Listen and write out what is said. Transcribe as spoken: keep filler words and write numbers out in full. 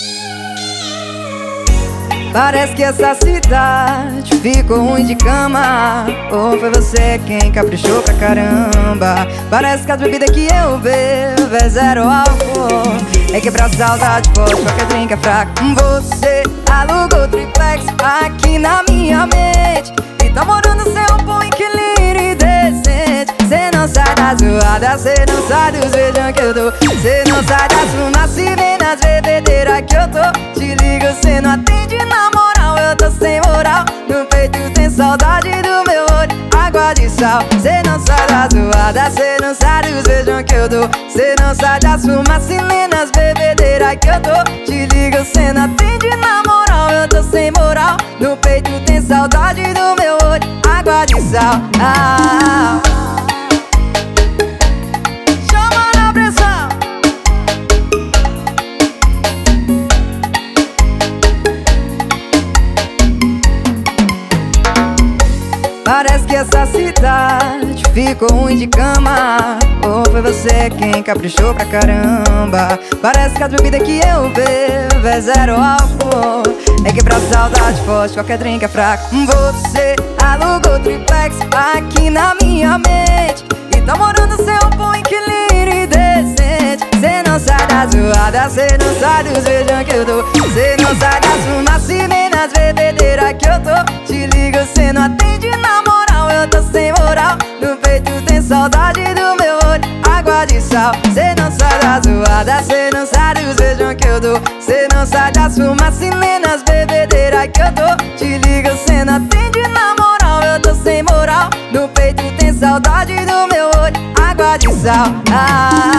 Parece que essa cidade ficou ruim de cama, ou foi você quem caprichou pra caramba? Parece que as bebidas que eu bebo é zero álcool. É que pra saudade forte qualquer drink é fraco. Você alugou triplex aqui na minha mente e tá morando sem um bom inquilino e decente. Cê não sai da zoada, cê não sai dos beijão que eu dou. Cê não sai das fumaças e vem nas bebedeiras que eu tô. Te ligo, cê não atende, na moral, eu tô sem moral. No peito tem saudade do meu olho, água de sal. Cê não sai da zoada, cê não sai dos beijão que eu dou. Cê não sai das fumaças e vem nas bebedeiras que eu tô. Te ligo, cê não atende, na moral, eu tô sem moral. No peito tem saudade do meu olho, água de sal. Ah, chama na pressão. Parece que essa cidade ficou ruim de cama, ou foi você quem caprichou pra caramba? Parece que as bebidas que eu bebo é zero álcool. É que pra saudade forte qualquer drink é fraco. Você alugou triplex aqui na minha mente e tá morando sem um bom inquilino e decente. Cê não sai da zoada, cê não sai dos beijão que eu dou. Cê não sai das fumaças e nem nas bebedeiras que eu tô. Te ligo, cê não atende, na moral, eu tô sem moral. No peito tem saudade do meu olho, água de sal. Cê não sai da zoada, cê não sai dos beijão que eu dou. Cê não sai das fumaças e nem nas bebedeiras que eu tô. Te ligo, cê não atende, na moral, eu tô sem moral. No peito tem saudade do meu olho, água de sal. Ah,